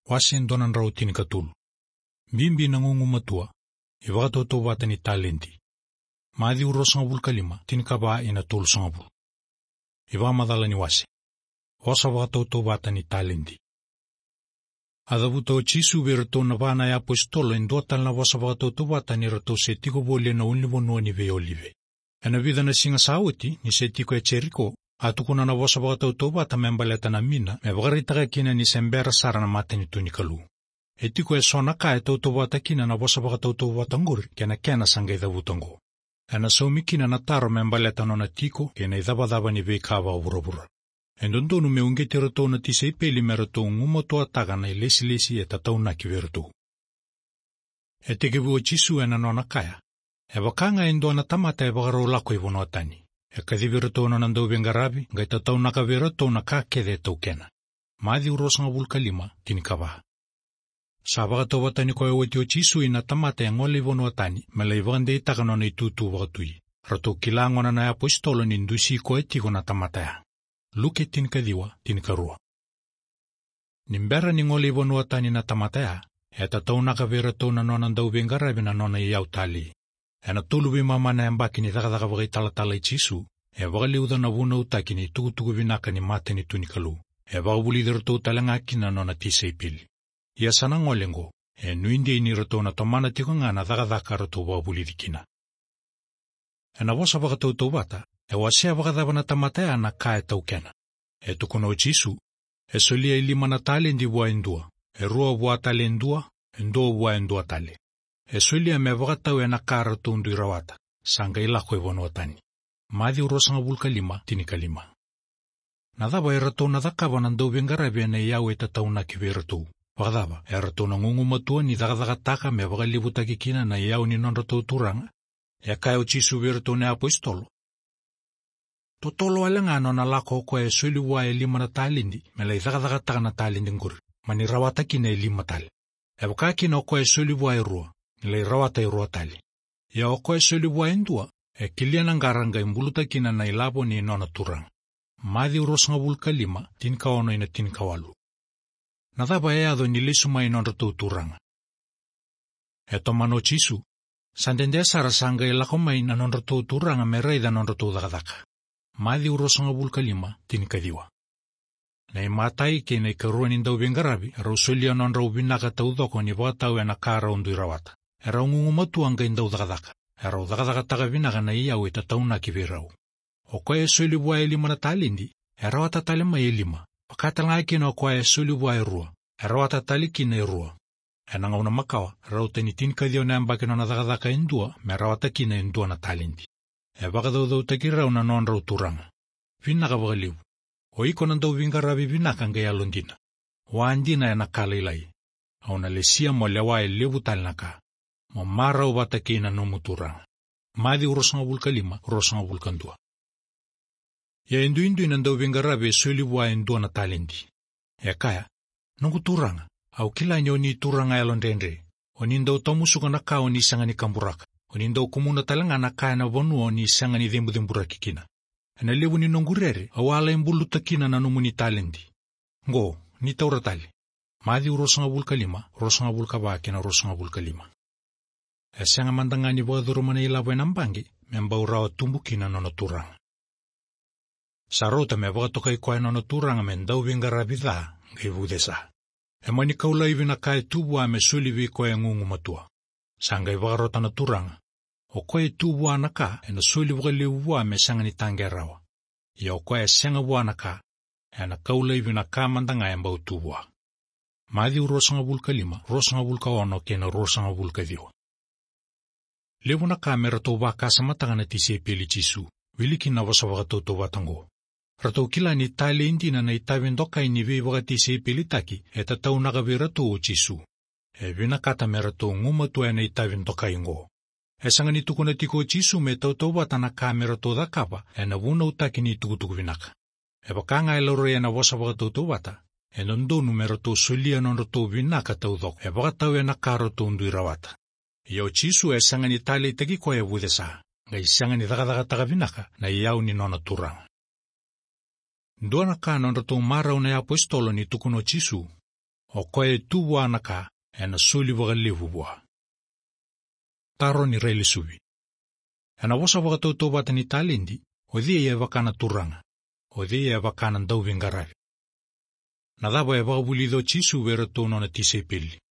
wasin donan raw tinikatul. Bimbi nangungumatua, ibagatoto bata ni talenti. Madi urosangabul kalima, tinikaba inatul sangabul. Iba madala ni wasi. Wasa bagatoto bata ni talenti. Adabuto chisu berto na bana ya apostolo endotal na wasa bagatoto bata ni rato setiko bole na unlivono ni veolive. Ena vida na singa sauti ni setiko echeriko. Atukuna na wasa bagatoto bata membaleta na mina, me bagaritaga kina ni sembera sara na mate ni tunikalu. Etiko sona ka toto bata kina na wasa bagatoto bata nguri, kena sanga idabutango. Ena somi kina na taro membaleta no na tiko, kena idabadaba ni veikava urabura. Endondonu me ungetirato na tise ipeli merato ngumoto ataga na ilesi etatau na kiverto. Etegebu chisu ena no na kaya. Ebakanga endo na tamata ebagaro lako ivono atani. Kadivirato na nandau bengarabi, gaitatau nakavirato na kakede taukena. Madi urosangabul kalima, tinikaba. Sabagato watani koe watio chisu ina tamata ngole ivono atani, mela ivande itagano na itutu wagatui. Rato kilangona na apostolo ni ndusi koe tigo na tamata ya. Luke tinikadiwa, tinikarua. Nimbera ni ngole ivono atani na tamata ya, etatau nakavirato na nandau bengarabi na nona iautali. Ena tulubi mama na embaki ni daga bagai talatala chisu, e bagali uda na vuna utaki ni tugu vinaka ni mate ni tunikalu, e bagabuli dirato talanga kina no na tisa ipili. Ia sana ngolengo, e nuindi ni rato na tomana tiko nga na daga rato bagabuli dikina. Ena wasa bagatoto bata, e wasea bagadaba na tamatea na kae taukena. E tukuno chisu, e solia ilima na talendi bua endua, e rua bua talendua, endua bua endua tale. E sulia me vagatau e nakara tundu irawata, sanga ilako ivono atani. Madi urosangabul kalima, tinikalima. Nadaba e rato nadakaba nandau bengarabi na iau e tatau na kiviratou. Vagadaba, e rato na ngungumatua ni dagadagataka me vagalibutakikina na iau ni non rato turanga, e kaya chisu virato ne apostolo. Totolo alangano na lako ko e suliwa e lima na talindi, me la dagadagataka na talindi nguri, mani rawatakina e lima tali. E vakakina ko e suliwa e rua. Le rawata irua tali. Ya oko e suliwa endua, e kiliana ngaranga imbuluta kina na ilabo ni nona turang. Madi urosangabul kalima, tinkaono ina tinkawalu. Nadaba e ado nilisuma inonra turanga. E tomano chisu, sandende sarasanga ilakoma ina nonra turanga mereida nonra dagadaka. Madi urosangabul kalima, tinkadiwa. Na imatai ke na ikarua nindau bengarabi, rausulia nonra ubinaka taudoko ni vatau e nakara undu irawata. Era ngungumatu anga indau dagadaka. Era dagadaka vinaga na iau itatau na kivirau. Okoe e suliwa e lima na talindi, era watatalema e lima. Pakatalanga kina okoe e suliwa e rua. Era watatali kina e rua. Enanga una makawa, raute ni tinkadio na ambakino na dagadaka endua, me rawatakina endua na talindi. E bagadau takirau na non rau turanga. Vinaga bagaliu. O iko nandau vingarabi vinaka nga yalondina. Waandina e nakalilai. Auna lesia mo lewa e levu talnaka. Mamara ubata kina no muturanga. Madi urosangabul kalima, urosangabul kandua. Ya indu nandau bengarabe suliwa endua na talenti. Ya kaya, nungu turanga, au kila nyoni turanga yalondendre. Onindau tamusuka na kao ni sangani kamburaka. Onindau kumuna talanga na kaya na vonu ni sangani dhemburaki kina. Ana lewu ni nongurere, awala imbuluta kina na numuni talenti. Ngo, ni tauratali. Madi urosangabul kalima, urosangabul kabaki na urosangabul kalima. Esanga mandangani waduro mana ilabwe nambangi, memba urawa tumbukina nono turanga. Sarota me vagatoka ikoa nono turanga mendau bingarabi dha, ngaivudesa. Emani kaula ivina kae tubua me sulivi koe ngungu matua. Sanga ivagarota na turanga. O koe tubua naka, ena sulivi liuwa me sanga ni tangerawa. Ya o koe senga wanaka, ena kaula ivina ka mandanga embau tubua. Madi urosangabul kalima, urosangabul kaono kena urosangabul kadiwa. Lewu na kamera toba kasa matanga na tise peli chisu, wiliki na wasawagato toba tango. Rato kila ni tali indina na itavendoka inivi wagati se peli taki, etatau nagavira to o chisu. E vina kata mera to ngumatu na itavendoka ingo. Esanga ni tukuna tiko chisu me toba tana kamera to da kapa, na wuna utaki ni tukutuku vinaka. E bakanga eloro na wasawagato toba ta, nondo numero to sulia non to vinaka taudok, e bagatau na karo to unduirawata. Iau chisu e sanga ni tali tagi koe wudesa, ngai sanga ni dagadagataga vinaka na iau ni nona turanga. Ndua na ka non rato marau na apostolo ni tukuno chisu, o koe tuwa naka ena suli wagalivu Taro ni reili suvi. Ena wasa wakatauto watani talindi, o dhia ya wakana turanga, o dhia ya wakana ndauvingaravi. Nadhaba ya wakabulido chisu vera tono na tisepili.